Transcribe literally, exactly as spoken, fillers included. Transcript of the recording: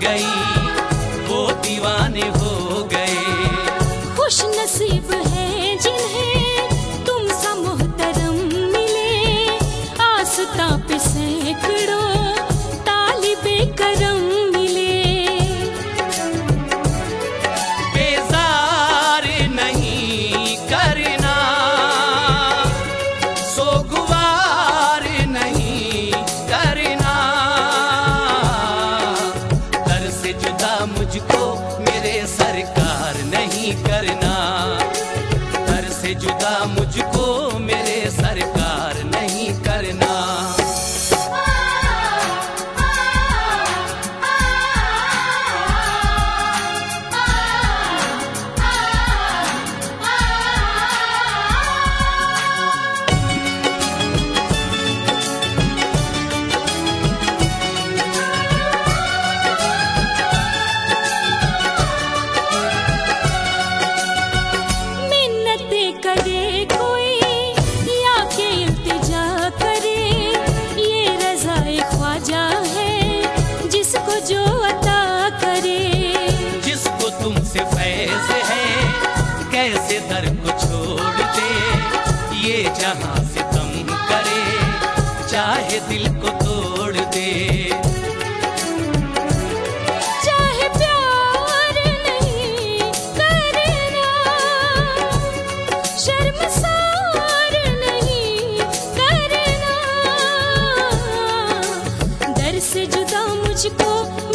गई, वो दीवाने हो गए। खुश नसीब है जिन्हें तुम सा मोहतरम मिले, आस्था पे सैकड़ों तालिबे करम मिले। बेजार नहीं करना, सोगवार नहीं करना, दर से जुदा मुझको मेरे सरकार नहीं करना, दर से जुदा मुझको मेरे सरकार नहीं करना। करे कोई या के इल्तिजा करे, ये रज़ाए ख्वाजा है जिसको जो अता करे। जिसको तुमसे फैज़ है कैसे दर को छोड़ दे, ये जहां से कम करे चाहे दिल को तोड़ दे। चाहे प्यार नहीं करना, शर्मसार नहीं करना, दर से जुदा मुझको